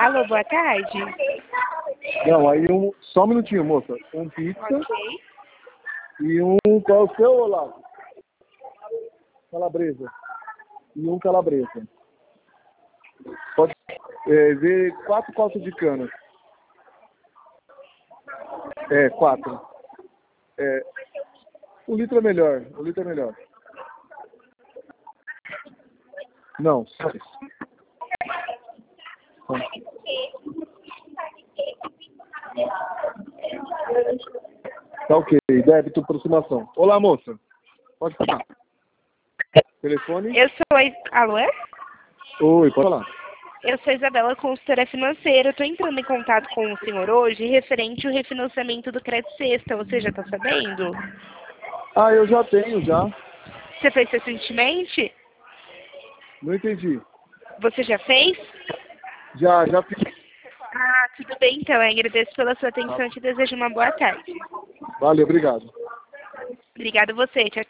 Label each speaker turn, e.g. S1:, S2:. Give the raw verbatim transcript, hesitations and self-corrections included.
S1: Alô, boa tarde.
S2: Não, aí um... Só um minutinho, moça. Um pizza.
S1: Ok.
S2: E um... Qual é o seu, Olavo? Calabresa. E um calabresa. Pode é, ver quatro calças de cana. É, quatro. É, o litro é melhor. O litro é melhor. Não, só isso. Tá ok. Débito, aproximação. Olá, moça. Pode falar. Telefone?
S1: Eu sou a... Alô?
S2: Oi, pode falar.
S1: Eu sou a Isabela, consultora financeira. Estou entrando em contato com o senhor hoje referente ao refinanciamento do crédito sexta. Você já está sabendo?
S2: Ah, eu já tenho, já.
S1: Você fez recentemente?
S2: Não entendi.
S1: Você já fez?
S2: Já, já fiz.
S1: Ah, tudo bem então. Eu agradeço pela sua atenção e te desejo uma boa tarde.
S2: Valeu, obrigado.
S1: Obrigada a você. Tchau, tchau.